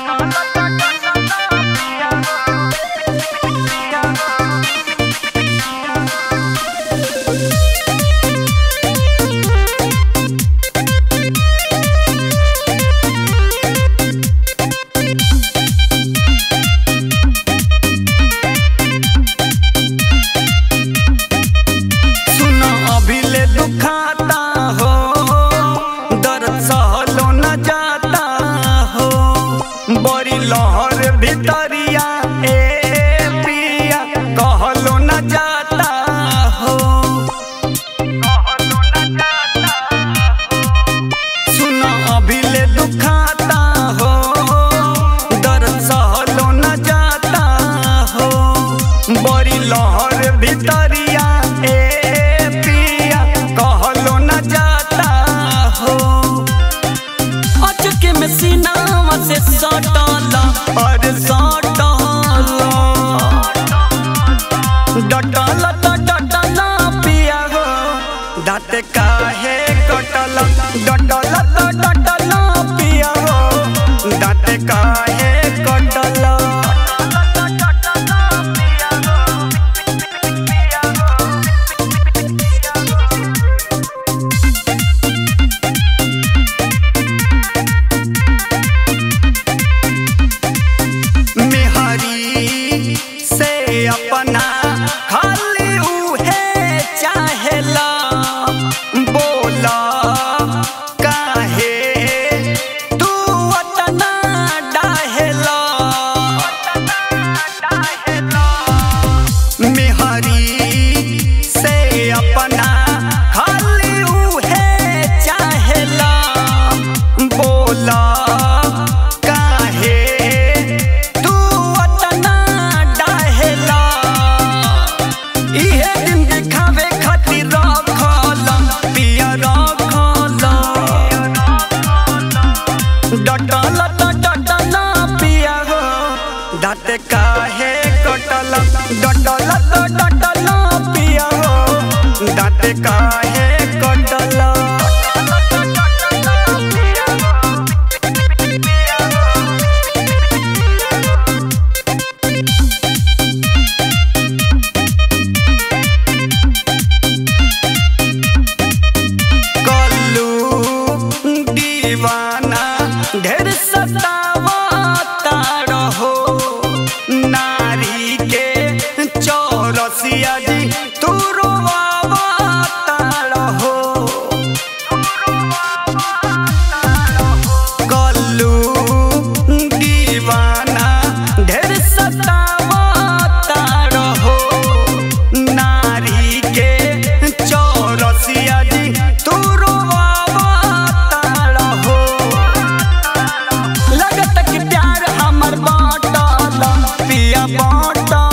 लहर भितरिया ए पिया कहलो न जाता हो, सुनो अभी ले दुखाता हो, दर्द सहलो न जाता हो, बड़ी लहर भितरिया ए पिया कहलो न जाता हो। अचके में सीनावा से सटला और सटला डटला तो डटला पिया हो, दाँत काहे कटला डटला तो डटला पिया हो, दाँत काहे कटला। अपना खाली उहे चाहेला, बोला काहे तू अतना डाहेला, मेहरी से अपना खाली उहे चाहेला, बोला डटला तो डटला पिया हो, दाँत काहे कटला डटला तो डटला पिया हो, दाँत काहे कटला। कल्लू दीवाना ढेर सतावता रहो, नारी के चौरसिया जी तू रोवावता रहो, कल्लू दीवाना ढेर सतावता रहो, नारी के चौरसिया जी तू रोवावता रहो। लगत कि प्यार हमर बाटला पिया बाटला